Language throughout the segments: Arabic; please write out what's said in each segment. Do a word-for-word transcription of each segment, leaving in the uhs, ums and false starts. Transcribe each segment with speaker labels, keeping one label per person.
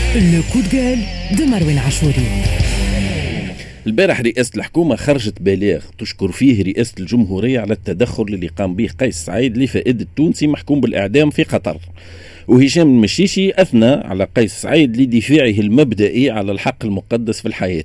Speaker 1: لو كود قال دو مروان عاشوري.
Speaker 2: البارح رئاسة الحكومة خرجت بلاغ تشكر فيه رئاسة الجمهورية على التدخل اللي قام به قيس سعيد لفائدة التونسي محكوم بالإعدام في قطر. وهشام المشيشي أثنى على قيس سعيد لدفاعه المبدئي على الحق المقدس في الحياة.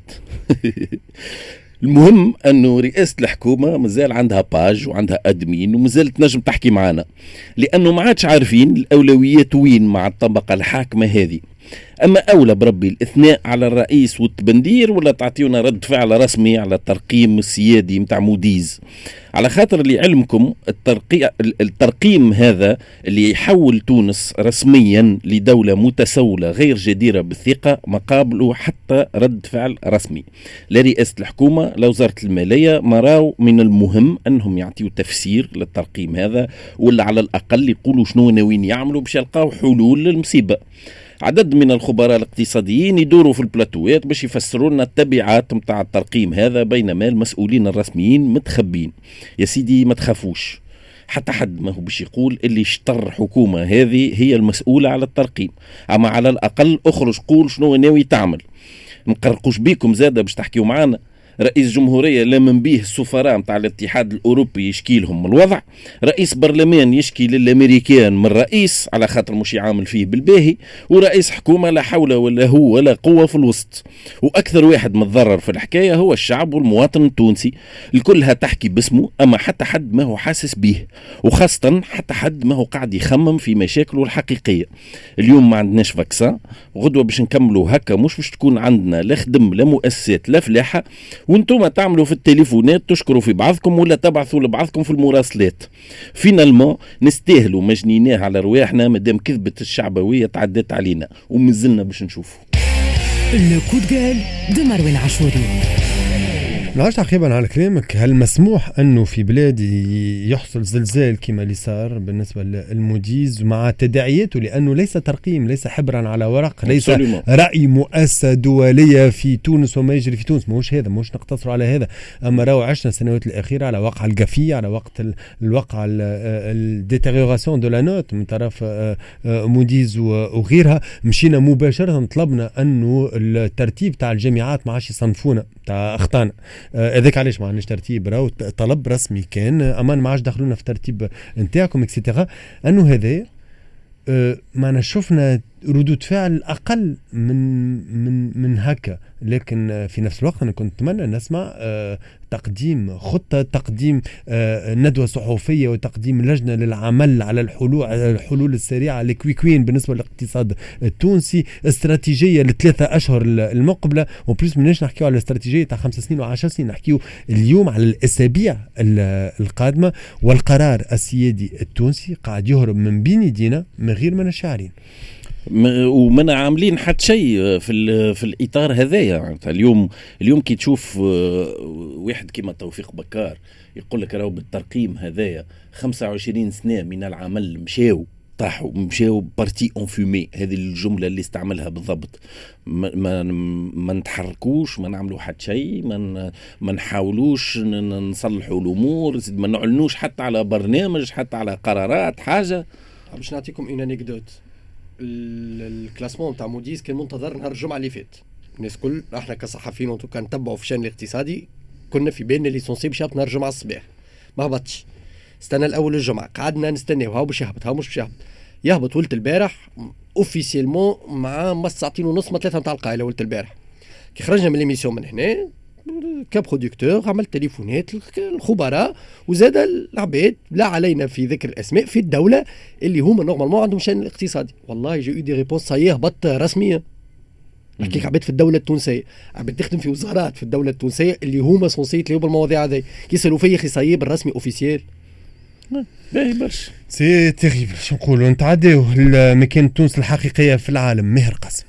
Speaker 2: المهم أنه رئاسة الحكومة مازال عندها باج وعندها أدمين ومازالت نجم تحكي معنا، لأنه ما عادش عارفين الأولويات وين مع الطبقة الحاكمة هذه. أما أولى بربي الإثناء على الرئيس والتبندير ولا تعطيونا رد فعل رسمي على الترقيم السيادي متاع موديز؟ على خاطر اللي علمكم الترقي... الترقيم هذا اللي يحول تونس رسميا لدولة متسولة غير جديرة بالثقة ما قابله حتى رد فعل رسمي. لا رئاسة الحكومة لا وزارة المالية ما راو من المهم أنهم يعطيوا تفسير للترقيم هذا، ولا على الأقل يقولوا شنو ناويين يعملوا باش يلقاو حلول للمصيبة. عدد من الخبراء الاقتصاديين يدوروا في البلاتوات باش يفسروا لنا التبعات متاع الترقيم هذا، بينما المسؤولين الرسميين متخبين. يا سيدي ما تخافوش، حتى حد ما هو باش يقول اللي اشتر حكومة هذه هي المسؤولة على الترقيم، أما على الأقل أخرج قول شنو ناوي تعمل. نقرقوش بيكم زادة باش تحكيوا معانا. رئيس جمهورية لمن بيه السفراء متاع الاتحاد الأوروبي يشكي لهم من الوضع، رئيس برلمان يشكي للأمريكان من رئيس على خاطر مش يعامل فيه بالباهي، ورئيس حكومة لا حول ولا هو ولا قوة في الوسط. وأكثر واحد متضرر في الحكاية هو الشعب والمواطن التونسي، الكلها تحكي باسمه أما حتى حد ما هو حاسس به، وخاصة حتى حد ما هو قاعد يخمم في مشاكله الحقيقية. اليوم ما عندناش فاكسان، غدوة باش نكملوا هكا مش باش تكون عندنا لا خدم لا مؤسسات لا فلاحة، وانتم تعملوا في التليفونات تشكروا في بعضكم ولا تبعثوا لبعضكم في المراسلات. فينالمون نستاهلوا مجنيناه على رواحنا مادام كذبت الشعبوية تعدت علينا ومازلنا باش نشوفوا.
Speaker 1: لو كود قال دو مروان عاشوري.
Speaker 3: نعرف تعقيبا على كلامك، هل مسموح أنه في بلادي يحصل زلزال كما اللي صار بالنسبة للموديز مع تداعياته؟ لأنه ليس ترقيم، ليس حبرا على ورق، ليس رأي مؤسسة دولية في تونس وما يجري في تونس. مش هذا، مش نقتصر على هذا. أما راهو عشنا السنوات الأخيرة على وقع القفية، على وقت الوقع الديتيريوراسيون دو لا نوت من طرف موديز وغيرها. مشينا مباشرة طلبنا أنه الترتيب تاع الجامعات ما عادش يصنفونا تاع أخطانا. هذاك علاش ما عندناش ترتيب، راهو طلب رسمي كان امان ما عادش دخلونا في ترتيب نتاعكم اكسيتيرا. انه هذا أه معنا شفنا ردود فعل اقل من من من هكا، لكن في نفس الوقت انا كنت اتمنى نسمع أه تقديم خطه، تقديم أه ندوه صحفيه، وتقديم لجنه للعمل على الحلول على الحلول السريعه لكويكوين بالنسبه للاقتصاد التونسي، استراتيجيه لثلاثه اشهر المقبله. وبلس مناش نحكيو على الاستراتيجيه تاع خمس سنين وعشر سنين، نحكيو اليوم على الاسابيع القادمه. والقرار السيادي التونسي قاعد يهرب من بين يدينا من غير ما نشعرين،
Speaker 2: ومن عاملين حتى شيء في في الاطار هذايا. اليوم اليوم كي تشوف واحد كيما توفيق بكار يقول لك راهو بالترقيم هذايا خمسة وعشرين سنه من العمل مشاو طاحوا مشاو بارتي اون فومي، هذه الجمله اللي استعملها بالضبط. ما ما, ما نتحركوش، ما نعملوا حتى شيء، ما ما نحاولوش نصلحوا الامور، ما نعلنوش حتى على برنامج، حتى على قرارات حاجه.
Speaker 4: باش نعطيكم ان انيكدوت، الكلاسمون تاع موديز كان منتظر نهار الجمعه اللي فات. الناس كل احنا كصحفيين وانتو كان نتبعوا في الشان الاقتصادي كنا في بالنا اللي سونسي باش يهبط نهار الجمعه الصباح، ما هبطش. استنى الاول الجمعه، قعدنا نستناو هاو باش يهبط، هاو مش باش يهبط. يهبط ولت البارح اوفيسيلمون مع ما ساعتين ونص ما ثلاثه نتاع القايله ولت البارح. كي خرجنا من ليميسيون من هنا كبرودكتور عملت تليفونات الخبراء وزاد العباد لا علينا في ذكر الاسماء في الدوله اللي هما نورمالمون عندهم شان الاقتصادي. والله جي دي ريبونس صايه هبط رسميا. نحكيك عباد في الدوله التونسيه، عباد تخدم في وزارات في الدوله التونسيه اللي هما سونسي يتلاقوا بالمواضيع هذه، كيسالوا فيا اخي صايب الرسمي اوفيسيال.
Speaker 2: باهي برشا
Speaker 3: سي تيريبل. شو نقولوا، نتعداو مكان تونس الحقيقيه في العالم. مهر قاسم.